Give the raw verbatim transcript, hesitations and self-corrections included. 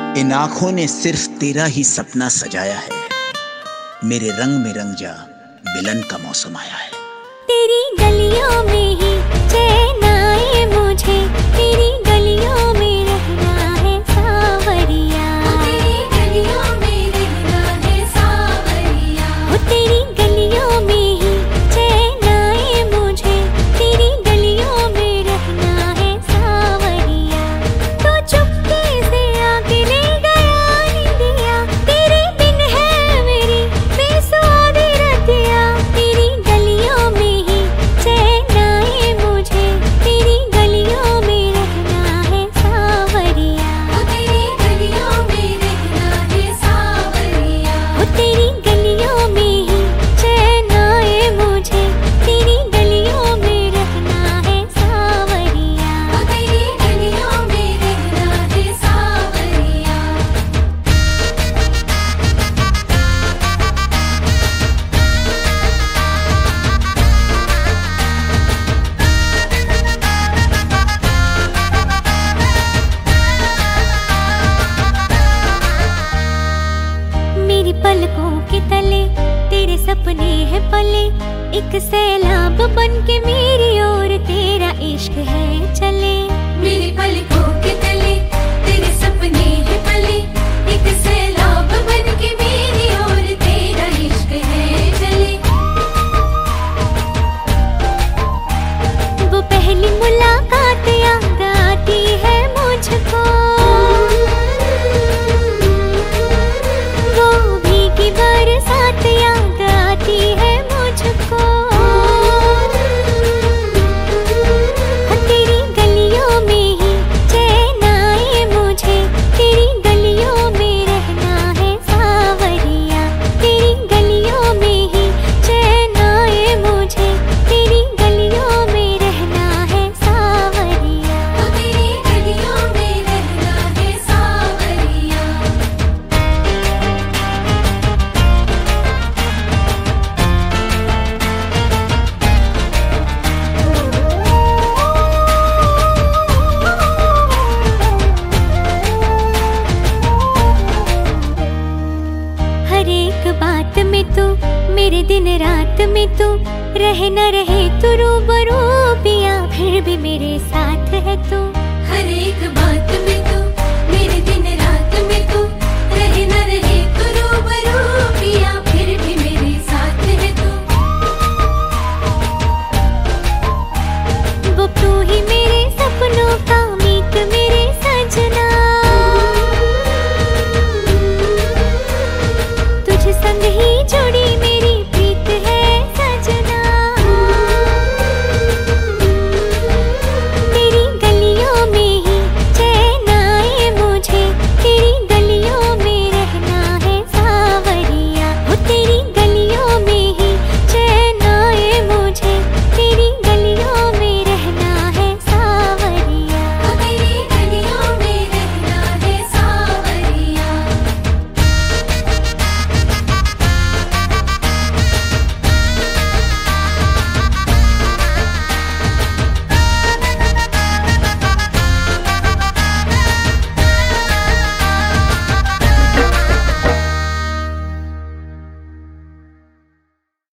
इन आंखों ने सिर्फ तेरा ही सपना सजाया है। मेरे रंग में रंग जा, मिलन का मौसम आया है। तेरी गलियों में ही चैन आए मुझे, तेरी गलियों में रहना है सावरिया। तेरी गलियों में रहना है सावरिया। वो तेरी गलियों में ही चैन आए मुझे, तेरी गलियों में रहना है सावरिया। तो चुपके से आके ले गया नी दिया, तेरे बिन है मेरी बेसुध रतिया। तेरी गलियों में ही चैन आए मुझे, तेरी गलियों में रहना है सावरिया। वो तेरी गलियों में रहना है सावरिया। वो तेरी गलियों में ही चैन आए मुझे, तेरी गलियों में रहना है सावरिया। वो तेरी गलियों में रहना है सावरिया। मेरी पलकों के तले तेरे सपने हैं पले, एक सैलाब बन के मेरी ओर तेरा इश्क है चले। मेरी पलकों के तले तेरे सपने हैं पले, एक सैलाब बन के मेरी ओर तेरा इश्क है चले। वो पहली मुलाकात याद आती है मुझको, वो भीगी बरसात याद आती है मुझको। तेरी गलियों में ही चैन आए मुझे, तेरी गलियों में रहना है सावरिया। तेरी गलियों में ही चैन आए मुझे, तेरी गलियों में रहना है सावरिया। तेरी गलियों में रहना है सावरिया। हर एक बात में तू, मेरे दिन रात में तू, रहे न रहे तू रूबरू पिया, फिर भी मेरे साथ है तू। हर एक बात